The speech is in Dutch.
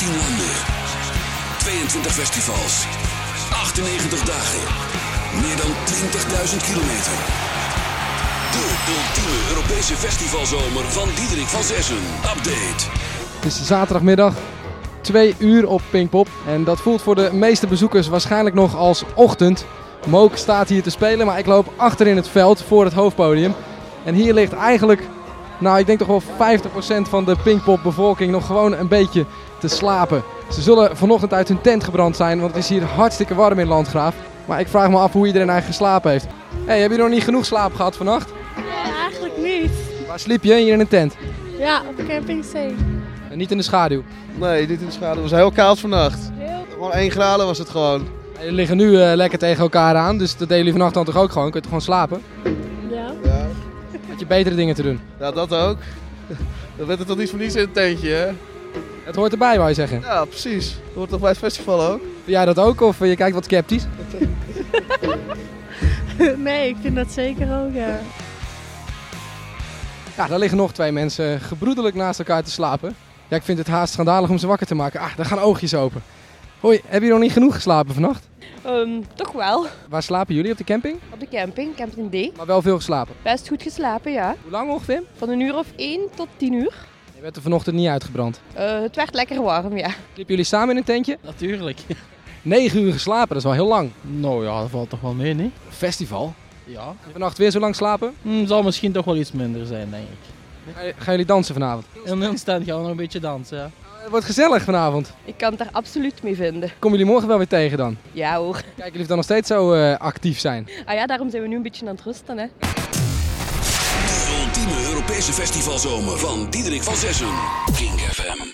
16 landen. 22 festivals. 98 dagen. Meer dan 20.000 kilometer. De ultieme Europese festivalzomer van Diederik van Zessen. Update. Het is zaterdagmiddag, 2 uur op Pinkpop. En dat voelt voor de meeste bezoekers waarschijnlijk nog als ochtend. Mook staat hier te spelen, maar ik loop achter in het veld voor het hoofdpodium. En hier ligt eigenlijk, ik denk toch wel 50% van de Pinkpop bevolking nog gewoon een beetje te slapen. Ze zullen vanochtend uit hun tent gebrand zijn, want het is hier hartstikke warm in Landgraaf. Maar ik vraag me af hoe iedereen eigenlijk geslapen heeft. Hey, heb je nog niet genoeg slaap gehad vannacht? Nee, eigenlijk niet. Waar sliep je? Hier in een tent? Ja, op camping C. En niet in de schaduw? Nee, niet in de schaduw. Het was heel koud vannacht. Gewoon 1 graden was het gewoon. Jullie liggen nu lekker tegen elkaar aan, dus dat deden jullie vannacht dan toch ook gewoon? Kun je toch gewoon slapen? Ja. Ja, Had je betere dingen te doen? ja dat ook. Dan werd het toch niet voor niets in het tentje, hè? Het hoort erbij, wou je zeggen. Ja, precies. Dat hoort toch bij het festival ook? Vind jij dat ook of je kijkt wat sceptisch? Nee, ik vind dat zeker ook, ja. Ja, daar liggen nog 2 mensen gebroedelijk naast elkaar te slapen. Ja, ik vind het haast schandalig om ze wakker te maken. Daar gaan oogjes open. Hoi, heb je nog niet genoeg geslapen vannacht? Toch wel. Waar slapen jullie? Op de camping? Op de camping, camping D. Maar wel veel geslapen. Best goed geslapen, ja. Hoe lang ongeveer? Van 1 uur of 1 tot 10 uur. Je werd er vanochtend niet uitgebrand. Het werd lekker warm, ja. Liepen jullie samen in een tentje? Natuurlijk. 9 uur geslapen, dat is wel heel lang. Nou ja, dat valt toch wel mee, niet? Festival. Ja. Vannacht weer zo lang slapen? Zal misschien toch wel iets minder zijn, denk ik. Gaan jullie dansen vanavond? In een stand gaan we nog een beetje dansen, ja. Het wordt gezellig vanavond. Ik kan het daar absoluut mee vinden. Komen jullie morgen wel weer tegen dan? Ja hoor. Kijken jullie of dan nog steeds zo actief zijn? Ah ja, daarom zijn we nu een beetje aan het rusten, hè. De ultieme Europese festivalzomer van Diederik van Zessen. King FM.